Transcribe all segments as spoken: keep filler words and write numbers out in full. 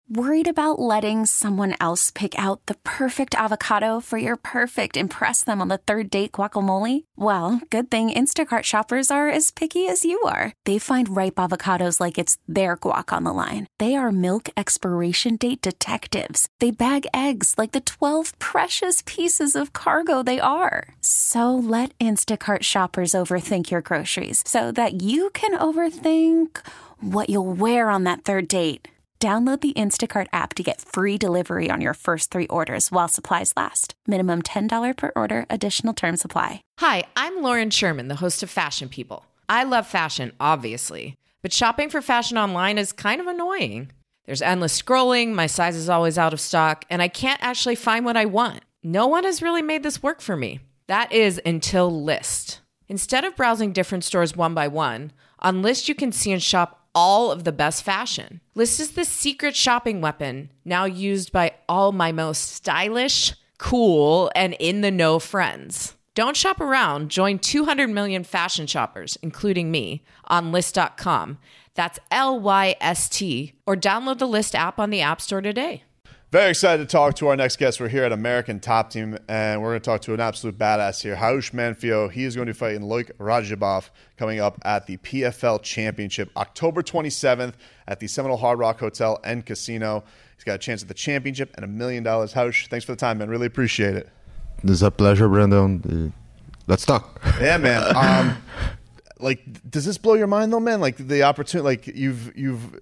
Worried about letting someone else pick out the perfect avocado for your perfect impress them on the third date guacamole? Well, good thing Instacart shoppers are as picky as you are. They find ripe avocados like it's their guac on the line. They are milk expiration date detectives. They bag eggs like the twelve precious pieces of cargo they are. So let Instacart shoppers overthink your groceries so that you can overthink what you'll wear on that third date. Download the Instacart app to get free delivery on your first three orders while supplies last. Minimum ten dollars per order. Additional terms apply. Hi, I'm Lauren Sherman, the host of Fashion People. I love fashion, obviously, but shopping for fashion online is kind of annoying. There's endless scrolling, my size is always out of stock, and I can't actually find what I want. No one has really made this work for me. That is until Lyst. Instead of browsing different stores one by one, on Lyst you can see and shop all of the best fashion. Lyst is the secret shopping weapon now used by all my most stylish, cool, and in-the-know friends. Don't shop around. Join two hundred million fashion shoppers, including me, on Lyst dot com. That's L Y S T. Or download the Lyst app on the App Store today. Very excited to talk to our next guest. We're here at American Top Team, and we're going to talk to an absolute badass here, Raush Manfio. He is going to be fighting Loic Radzhabov coming up at the P F L Championship, October twenty-seventh at the Seminole Hard Rock Hotel and Casino. He's got a chance at the championship and a million dollars. Raush, thanks for the time, man. Really appreciate it. It's a pleasure, Brandon. Let's talk. Yeah, man. Um, like, does this blow your mind, though, man? Like, the opportunity, like, you've you've.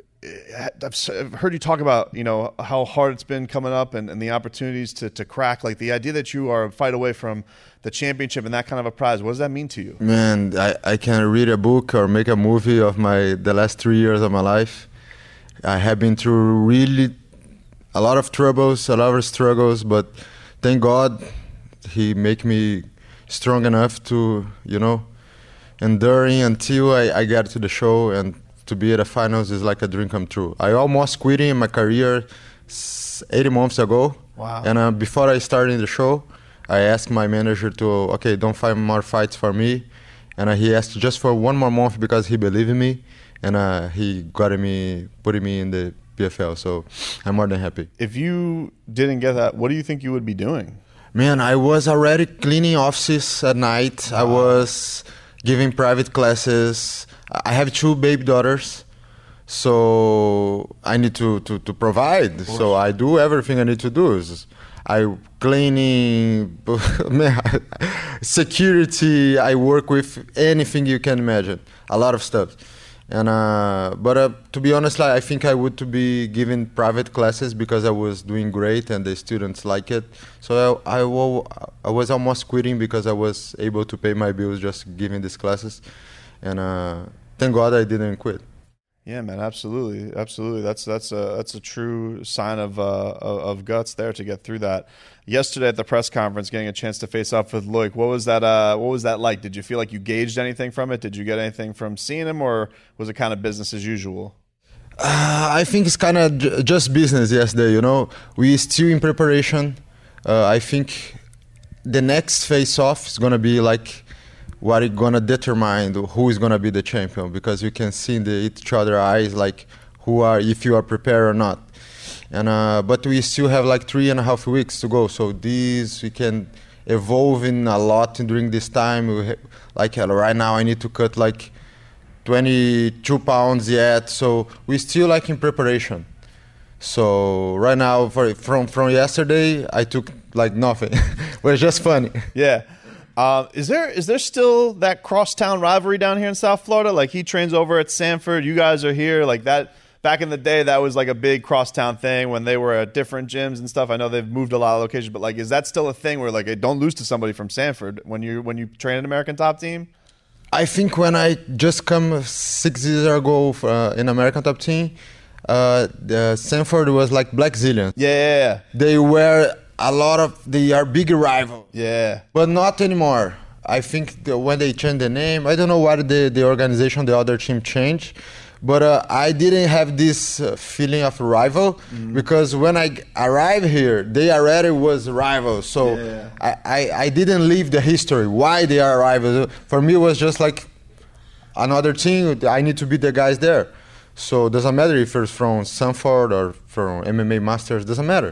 I've heard you talk about, you know, how hard it's been coming up and, and the opportunities to, to crack. Like, the idea that you are a fight away from the championship and that kind of a prize, what does that mean to you? Man, I, I can read a book or make a movie of my the last three years of my life. I have been through really a lot of troubles, a lot of struggles, but thank God he make me strong enough to, you know, enduring until I, I get to the show, and to be at the finals is like a dream come true. I almost quit in my career eighty months ago. Wow. And uh, before I started the show, I asked my manager to, okay, don't find more fights for me. And uh, he asked just for one more month because he believed in me. And uh, he got me, putting me in the P F L. So I'm more than happy. If you didn't get that, what do you think you would be doing? Man, I was already cleaning offices at night. Wow. I was giving private classes. I have two baby daughters, so I need to, to, to provide. So I do everything I need to do. I cleaning, security. I work with anything you can imagine. A lot of stuff. And uh, but uh, to be honest, like, I think I would to be giving private classes because I was doing great and the students like it. So I, I, I was almost quitting because I was able to pay my bills just giving these classes. And uh, thank God I didn't quit. Yeah, man, absolutely, absolutely. That's that's a that's a true sign of uh, of, of guts there to get through that. Yesterday at the press conference, getting a chance to face off with Loic, what was that? Uh, what was that like? Did you feel like you gauged anything from it? Did you get anything from seeing him, or was it kind of business as usual? Uh, I think it's kind of j- just business yesterday. You know, we still in preparation. Uh, I think the next face-off is gonna be like what is gonna determine who is gonna be the champion, because you can see in the each other eyes like who are, if you are prepared or not. And uh, but we still have like three and a half weeks to go, so these we can evolve in a lot during this time. We ha- like uh, right now I need to cut like twenty-two pounds yet, so we still like in preparation. So right now, for, from from yesterday, I took like nothing. It was just funny. Yeah. Uh, is there is there still that crosstown rivalry down here in South Florida? Like, he trains over at Sanford, you guys are here. Like that, back in the day, that was like a big crosstown thing when they were at different gyms and stuff. I know they've moved a lot of locations, but like, is that still a thing where like, hey, don't lose to somebody from Sanford when you when you train an American Top Team? I think when I just come six years ago for, uh, in American Top Team, uh, the Sanford was like Black Zillions. Yeah, yeah, yeah. They were a lot of, they are big rivals. Yeah. But not anymore. I think the, when they changed the name, I don't know what the, the organization, the other team changed, but uh, I didn't have this uh, feeling of rival, mm-hmm. because when I arrived here, they already was rivals. So yeah. I, I, I didn't leave the history, why they are rivals. For me, it was just like another team, I need to beat the guys there. So doesn't matter if you're from Sanford or from M M A Masters, doesn't matter.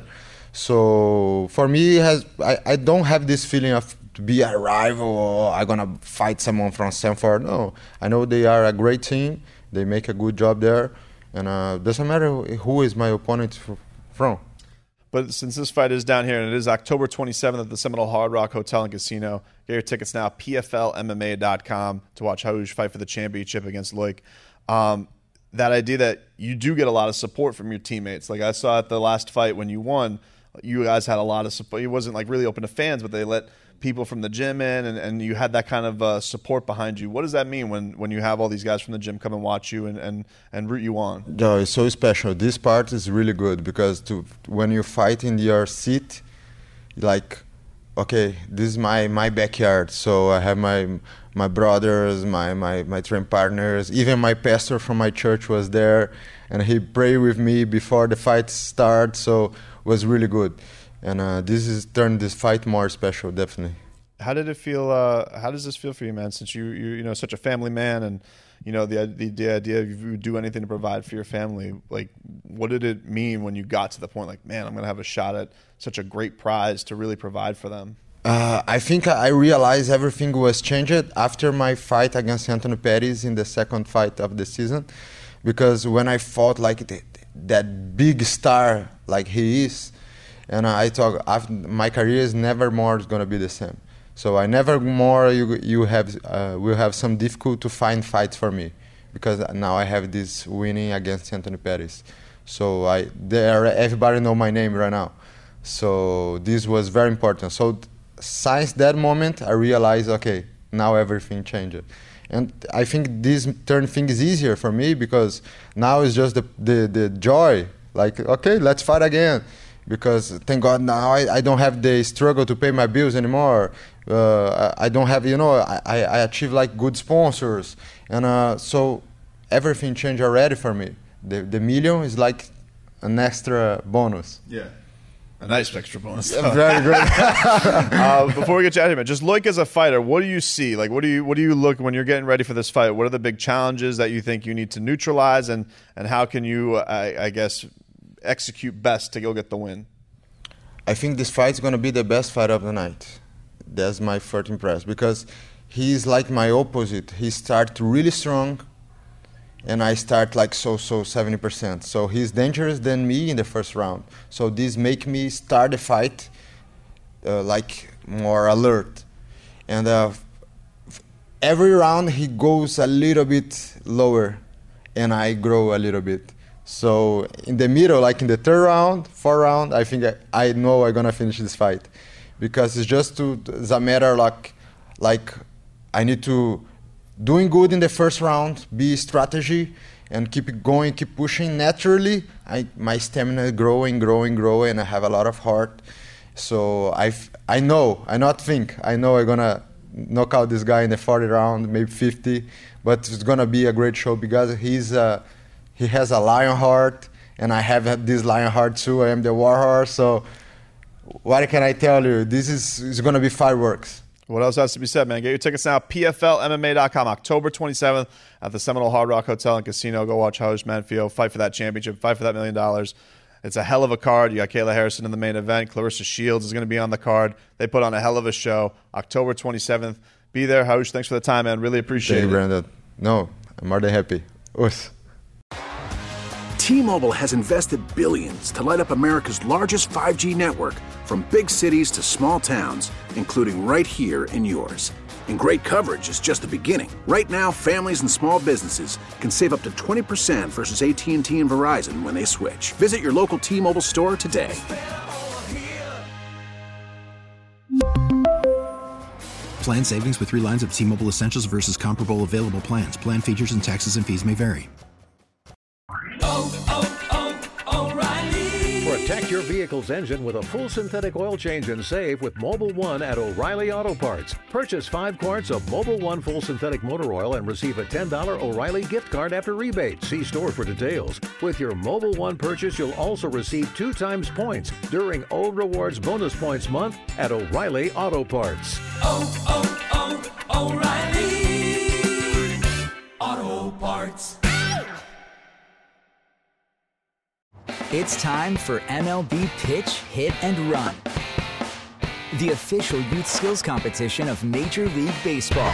So for me, it has I, I don't have this feeling of to be a rival or I'm gonna fight someone from Sanford. No, I know they are a great team. They make a good job there, and uh, doesn't matter who is my opponent from. But since this fight is down here, and it is October twenty-seventh at the Seminole Hard Rock Hotel and Casino, get your tickets now, P F L M M A dot com, to watch Haoush fight for the championship against Loic. Um, that idea that you do get a lot of support from your teammates. Like I saw at the last fight when you won, you guys had a lot of support. It wasn't like really open to fans, but they let people from the gym in, and, and you had that kind of uh, support behind you. What does that mean when, when you have all these guys from the gym come and watch you and, and, and root you on? No, it's so special. This part is really good because to, when you fight in your seat, like, okay, this is my, my backyard. So I have my my brothers, my, my, my train partners, even my pastor from my church was there, and he prayed with me before the fight started, so it was really good. And uh, this has turned this fight more special, definitely. How did it feel? Uh, how does this feel for you, man? Since you you you know such a family man, and you know the the, the idea of you do anything to provide for your family. Like, what did it mean when you got to the point? Like, man, I'm gonna have a shot at such a great prize to really provide for them. Uh, I think I realized everything was changed after my fight against Anthony Pettis in the second fight of the season, because when I fought like the, that big star like he is. And I thought after, my career is never more going to be the same. So I never more you you have uh, will have some difficult to find fights for me, because now I have this winning against Anthony Pettis. So I there everybody know my name right now. So this was very important. So since that moment I realized, okay, now everything changed. And I think this turn things easier for me, because now it's just the the, the joy. Like, okay, let's fight again. Because thank God now I, I don't have the struggle to pay my bills anymore. Uh, I, I don't have, you know, I, I achieve like good sponsors. And uh, so everything changed already for me. The the million is like an extra bonus. Yeah. A nice extra bonus. Very great. uh, before we get you out of here, man, just Loic as a fighter, what do you see? Like, what do you what do you look when you're getting ready for this fight? What are the big challenges that you think you need to neutralize, and, and how can you, uh, I, I guess, execute best to go get the win? I think this fight is going to be the best fight of the night. That's my first impression, because he's like my opposite. He starts really strong, and I start like so-so seventy percent. So he's dangerous than me in the first round. So this make me start the fight uh, like more alert. And uh, every round he goes a little bit lower, and I grow a little bit. So in the middle, like in the third round, fourth round, I think I, I know I'm gonna finish this fight, because it's just to it's a matter like like I need to doing good in the first round, be strategy, and keep it going, keep pushing. Naturally, I my stamina is growing, growing, growing, and I have a lot of heart. So I I know I not think I know I'm gonna knock out this guy in the fortieth round, maybe fifty, but it's gonna be a great show, because he's uh, he has a lion heart, and I have this lion heart too. I am the war horse. So what can I tell you? This is, is going to be fireworks. What else has to be said, man? Get your tickets now, P F L M M A dot com, October twenty-seventh at the Seminole Hard Rock Hotel and Casino. Go watch Haoush Manfio fight for that championship, fight for that million dollars. It's a hell of a card. You got Kayla Harrison in the main event. Clarissa Shields is going to be on the card. They put on a hell of a show. October twenty-seventh. Be there, Haoush. Thanks for the time, man. Really appreciate Thank you, it. Brandon. No, I'm more than happy. Us. T-Mobile has invested billions to light up America's largest five G network, from big cities to small towns, including right here in yours. And great coverage is just the beginning. Right now, families and small businesses can save up to twenty percent versus A T and T and Verizon when they switch. Visit your local T-Mobile store today. Plan savings with three lines of T-Mobile Essentials versus comparable available plans. Plan features and taxes and fees may vary. Protect your vehicle's engine with a full synthetic oil change and save with Mobil one at O'Reilly Auto Parts. Purchase five quarts of Mobil one full synthetic motor oil and receive a ten dollars O'Reilly gift card after rebate. See store for details. With your Mobil one purchase, you'll also receive two times points during O Rewards Bonus Points Month at O'Reilly Auto Parts. Oh, oh, oh, O'Reilly Auto Parts. It's time for M L B Pitch, Hit, and Run, the official youth skills competition of Major League Baseball.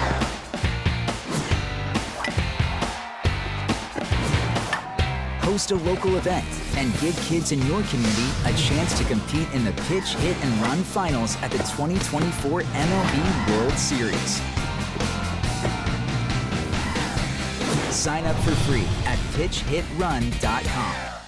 Host a local event and give kids in your community a chance to compete in the Pitch, Hit, and Run finals at the twenty twenty-four M L B World Series. Sign up for free at pitch hit run dot com.